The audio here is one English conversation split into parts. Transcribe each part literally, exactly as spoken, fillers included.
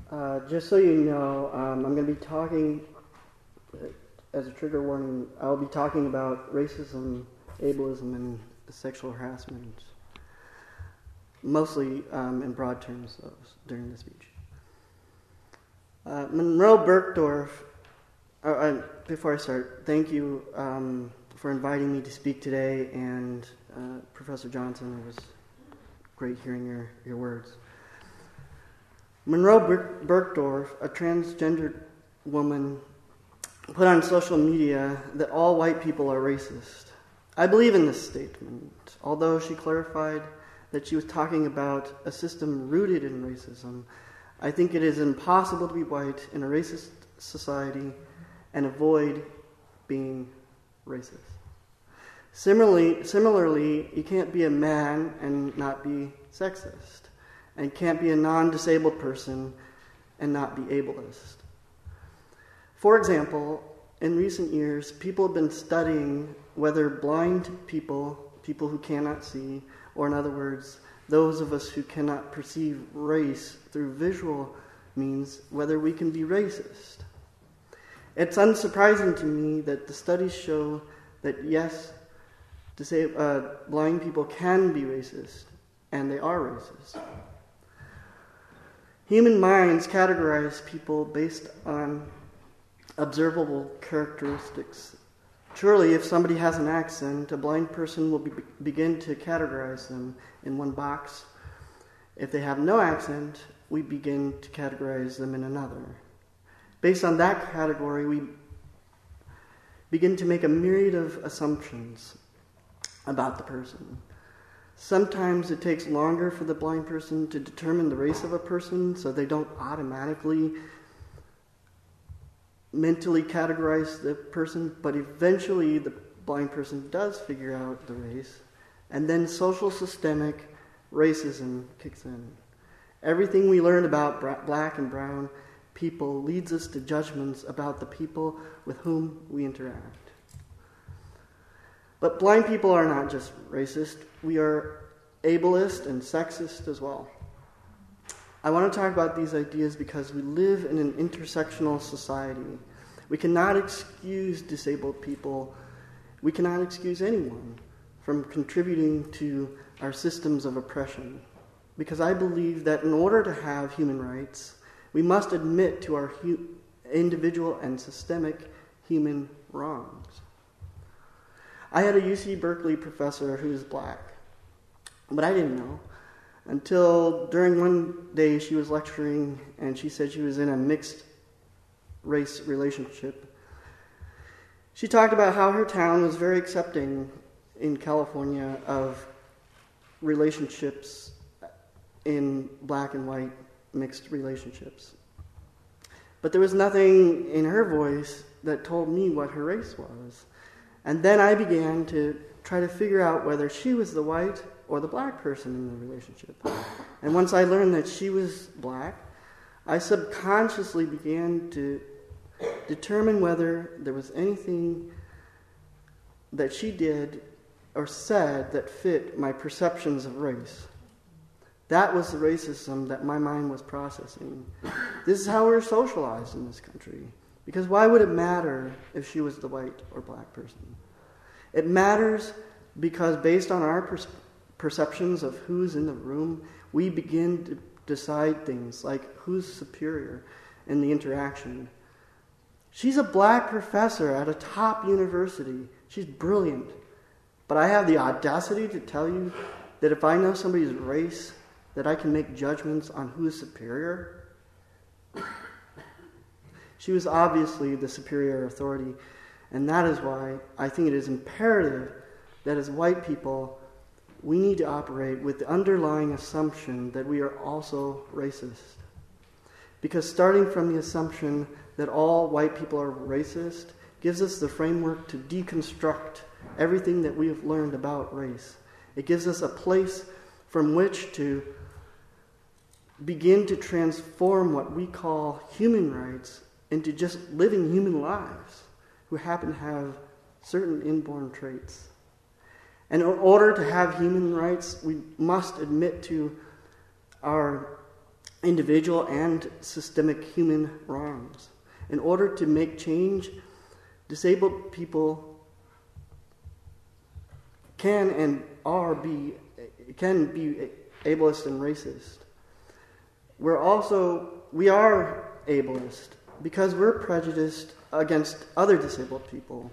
Uh, just so you know, um, I'm going to be talking, uh, as a trigger warning, I'll be talking about racism, ableism, and sexual harassment, mostly um, in broad terms though, during the speech. Uh, Monroe Bergdorf, uh, uh, before I start, thank you um, for inviting me to speak today, and uh, Professor Johnson, it was great hearing your, your words. Monroe Ber- Bergdorf, a transgendered woman, put on social media that all white people are racist. I believe in this statement, although she clarified that she was talking about a system rooted in racism. I think it is impossible to be white in a racist society and avoid being racist. Similarly, similarly, you can't be a man and not be sexist, and can't be a non-disabled person and not be ableist. For example, in recent years, people have been studying whether blind people, people who cannot see, or in other words, those of us who cannot perceive race through visual means, whether we can be racist. It's unsurprising to me that the studies show that yes, to say uh, blind people can be racist, and they are racist. Human minds categorize people based on observable characteristics. Surely, if somebody has an accent, a blind person will be, begin to categorize them in one box. If they have no accent, we begin to categorize them in another. Based on that category, we begin to make a myriad of assumptions about the person. Sometimes it takes longer for the blind person to determine the race of a person, so they don't automatically mentally categorize the person, but eventually the blind person does figure out the race, and then social systemic racism kicks in. Everything we learn about black and brown people leads us to judgments about the people with whom we interact. But blind people are not just racist, we are ableist and sexist as well. I want to talk about these ideas because we live in an intersectional society. We cannot excuse disabled people, we cannot excuse anyone from contributing to our systems of oppression. Because I believe that in order to have human rights, we must admit to our hu- individual and systemic human wrongs. I had a U C Berkeley professor who was black, but I didn't know until during one day she was lecturing and she said she was in a mixed race relationship. She talked about how her town was very accepting in California of relationships in black and white mixed relationships. But there was nothing in her voice that told me what her race was. And then I began to try to figure out whether she was the white or the black person in the relationship. And once I learned that she was black, I subconsciously began to determine whether there was anything that she did or said that fit my perceptions of race. That was the racism that my mind was processing. This is how we're socialized in this country. Because why would it matter if she was the white or black person? It matters because based on our per- perceptions of who's in the room, we begin to decide things like who's superior in the interaction. She's a black professor at a top university. She's brilliant. But I have the audacity to tell you that if I know somebody's race, that I can make judgments on who is superior. She was obviously the superior authority, and that is why I think it is imperative that as white people, we need to operate with the underlying assumption that we are also racist. Because starting from the assumption that all white people are racist gives us the framework to deconstruct everything that we have learned about race. It gives us a place from which to begin to transform what we call human rights into just living human lives who happen to have certain inborn traits. And in order to have human rights, we must admit to our individual and systemic human wrongs. In order to make change, disabled people can and are be can be ableist and racist. We're also we are ableist because we're prejudiced against other disabled people.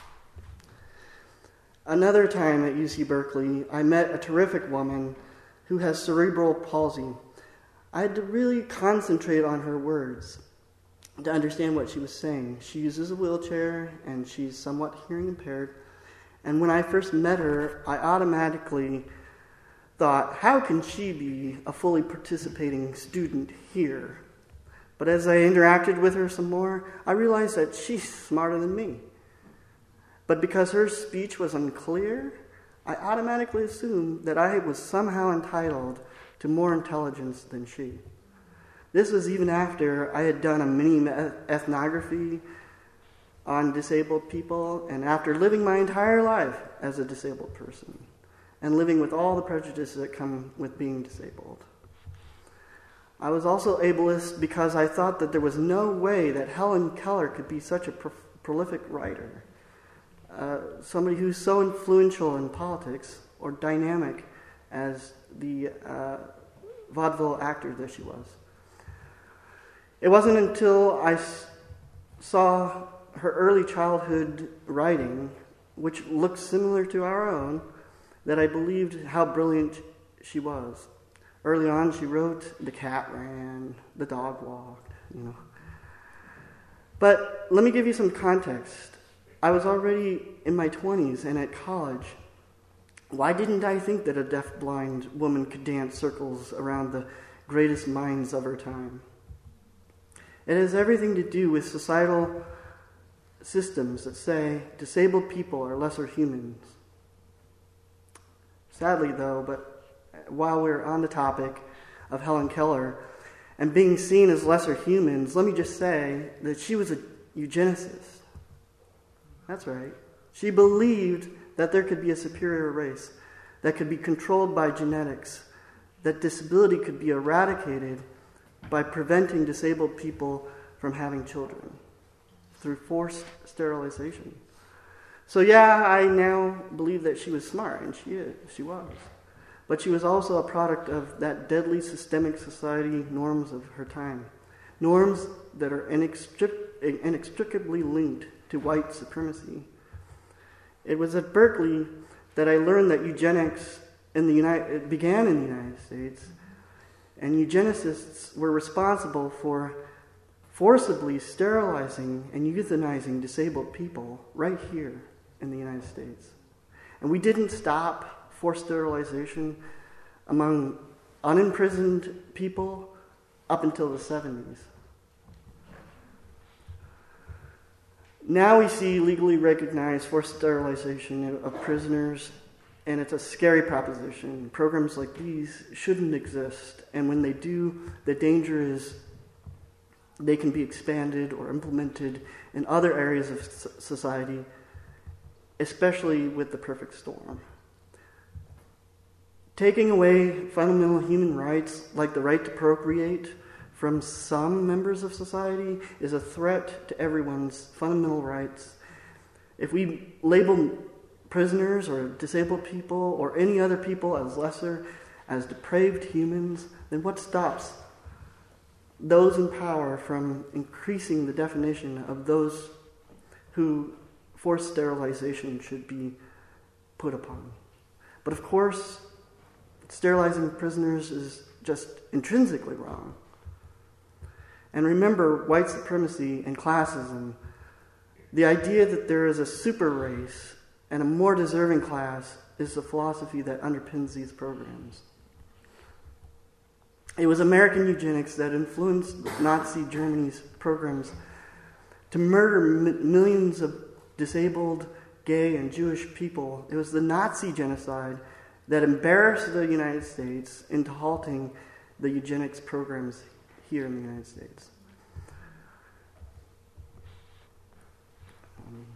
Another time at U C Berkeley, I met a terrific woman who has cerebral palsy. I had to really concentrate on her words to understand what she was saying. She uses a wheelchair and she's somewhat hearing impaired. And when I first met her, I automatically thought, how can she be a fully participating student here? But as I interacted with her some more, I realized that she's smarter than me. But because her speech was unclear, I automatically assumed that I was somehow entitled to more intelligence than she. This was even after I had done a mini ethnography on disabled people, and after living my entire life as a disabled person, and living with all the prejudices that come with being disabled. I was also ableist because I thought that there was no way that Helen Keller could be such a pro- prolific writer, uh, somebody who's so influential in politics or dynamic as the uh, vaudeville actor that she was. It wasn't until I s- saw her early childhood writing, which looked similar to our own, that I believed how brilliant she was. Early on, she wrote, "The cat ran, the dog walked," you know. But let me give you some context. I was already in my twenties and at college. Why didn't I think that a deaf-blind woman could dance circles around the greatest minds of her time? It has everything to do with societal systems that say disabled people are lesser humans. Sadly, though, but while we're on the topic of Helen Keller and being seen as lesser humans, let me just say that she was a eugenicist. That's right. She believed that there could be a superior race that could be controlled by genetics, that disability could be eradicated by preventing disabled people from having children through forced sterilization. So yeah, I now believe that she was smart, and she is, she was. But she was also a product of that deadly systemic society norms of her time. Norms that are inextric- inextricably linked to white supremacy. It was at Berkeley that I learned that eugenics in the United, it began in the United States, and eugenicists were responsible for forcibly sterilizing and euthanizing disabled people right here in the United States. And we didn't stop forced sterilization among unimprisoned people up until the seventies. Now we see legally recognized forced sterilization of prisoners, and it's a scary proposition. Programs like these shouldn't exist, and when they do, the danger is they can be expanded or implemented in other areas of society, especially with the perfect storm. Taking away fundamental human rights, like the right to procreate, from some members of society is a threat to everyone's fundamental rights. If we label prisoners or disabled people or any other people as lesser, as depraved humans, then what stops those in power from increasing the definition of those who forced sterilization should be put upon? But of course, sterilizing prisoners is just intrinsically wrong. And remember, white supremacy and classism, the idea that there is a super race and a more deserving class, is the philosophy that underpins these programs. It was American eugenics that influenced Nazi Germany's programs to murder m- millions of disabled, gay, and Jewish people. It was the Nazi genocide that embarrassed the United States into halting the eugenics programs here in the United States. Um,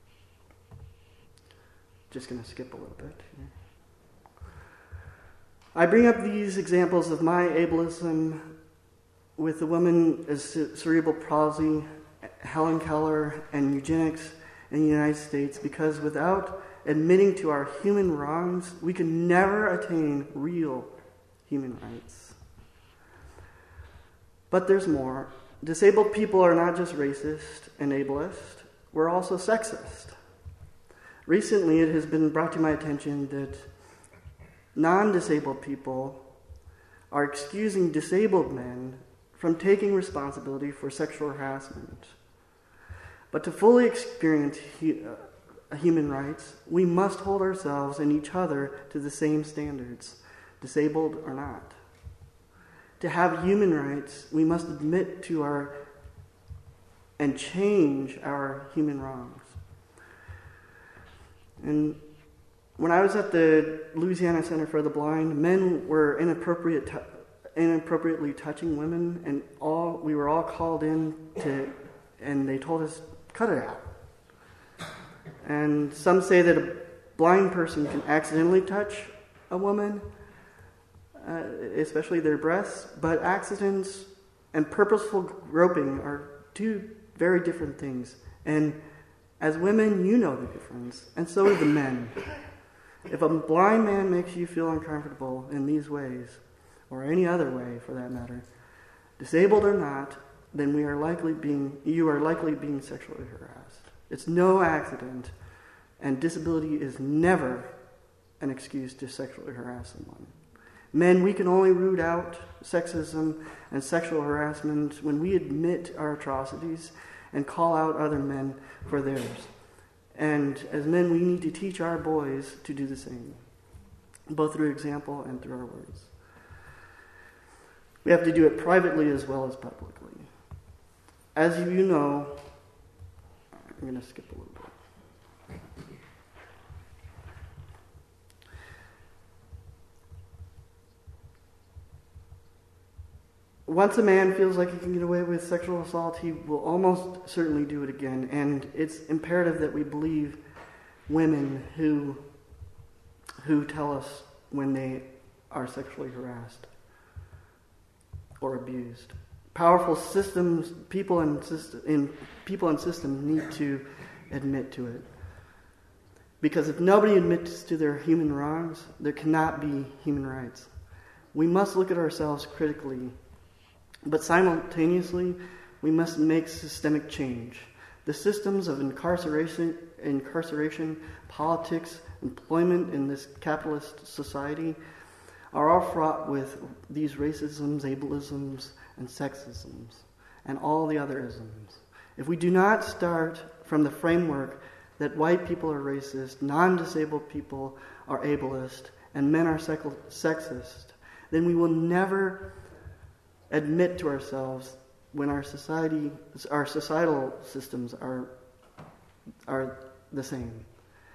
just going to skip a little bit here. I bring up these examples of my ableism with the women as cerebral palsy, Helen Keller, and eugenics in the United States because without admitting to our human wrongs, we can never attain real human rights. But there's more. Disabled people are not just racist and ableist, we're also sexist. Recently, it has been brought to my attention that non-disabled people are excusing disabled men from taking responsibility for sexual harassment. But to fully experience hu- uh, human rights, we must hold ourselves and each other to the same standards, disabled or not. To have human rights, we must admit to our and change our human wrongs. And when I was at the Louisiana Center for the Blind, men were inappropriate, t- inappropriately touching women, and all we were all called in to, and they told us, cut it out. And some say that a blind person can accidentally touch a woman, uh, especially their breasts, but accidents and purposeful groping are two very different things. And as women, you know the difference, and so do the men. If a blind man makes you feel uncomfortable in these ways, or any other way for that matter, disabled or not, then we are likely being you are likely being sexually harassed. It's no accident, and disability is never an excuse to sexually harass someone. Men, we can only root out sexism and sexual harassment when we admit our atrocities and call out other men for theirs. And as men, we need to teach our boys to do the same, both through example and through our words. We have to do it privately as well as publicly. As you know, I'm going to skip a little bit. Once a man feels like he can get away with sexual assault, he will almost certainly do it again. And it's imperative that we believe women who, who tell us when they are sexually harassed or abused. Powerful systems, people and, system, in, people and systems need to admit to it. Because if nobody admits to their human wrongs, there cannot be human rights. We must look at ourselves critically. But simultaneously, we must make systemic change. The systems of incarceration, incarceration, politics, employment in this capitalist society are all fraught with these racisms, ableisms, and sexisms, and all the other isms. If we do not start from the framework that white people are racist, non-disabled people are ableist, and men are sexist, then we will never admit to ourselves when our society, our societal systems are are the same.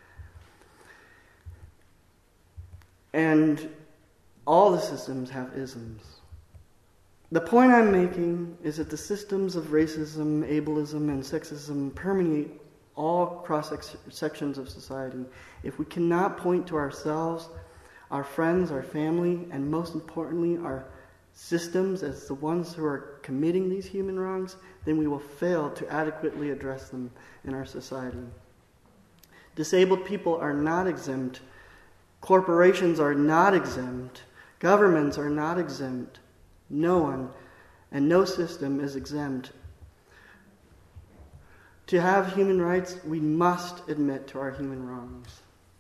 And all the systems have isms. The point I'm making is that the systems of racism, ableism, and sexism permeate all cross-sections of society. If we cannot point to ourselves, our friends, our family, and most importantly, our systems as the ones who are committing these human wrongs, then we will fail to adequately address them in our society. Disabled people are not exempt. Corporations are not exempt. Governments are not exempt. No one and no system is exempt. To have human rights, we must admit to our human wrongs.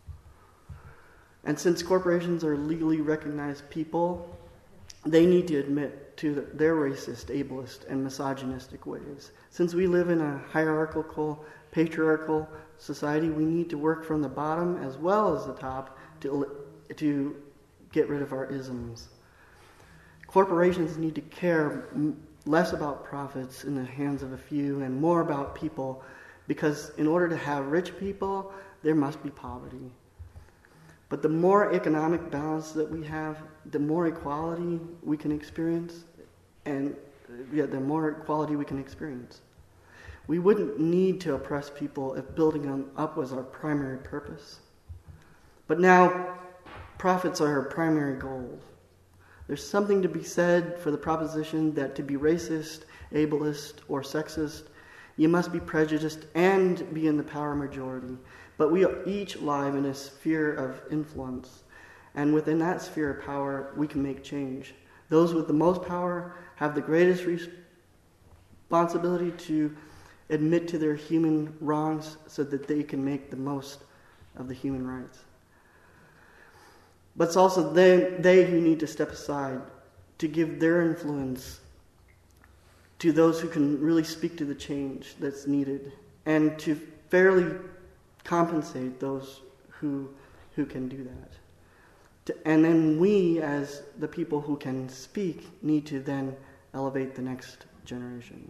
And since corporations are legally recognized people, they need to admit to their racist, ableist, and misogynistic ways. Since we live in a hierarchical, patriarchal society, we need to work from the bottom as well as the top to, to get rid of our isms. Corporations need to care less about profits in the hands of a few and more about people, because in order to have rich people, there must be poverty. But the more economic balance that we have, the more equality we can experience, and yeah, the more equality we can experience. We wouldn't need to oppress people if building them up was our primary purpose. But now, profits are our primary goal. There's something to be said for the proposition that to be racist, ableist, or sexist, you must be prejudiced and be in the power majority. But we each live in a sphere of influence. And within that sphere of power, we can make change. Those with the most power have the greatest responsibility to admit to their human wrongs so that they can make the most of the human rights. But it's also they, they who need to step aside to give their influence to those who can really speak to the change that's needed, and to fairly compensate those who who can do that. To, and then we, as the people who can speak, need to then elevate the next generation.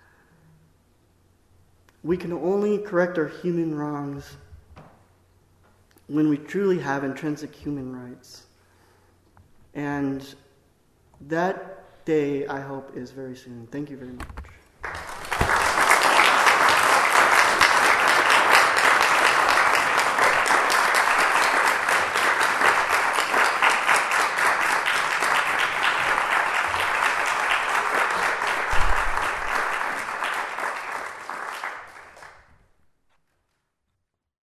We can only correct our human wrongs when we truly have intrinsic human rights. And that day, I hope, is very soon. Thank you very much.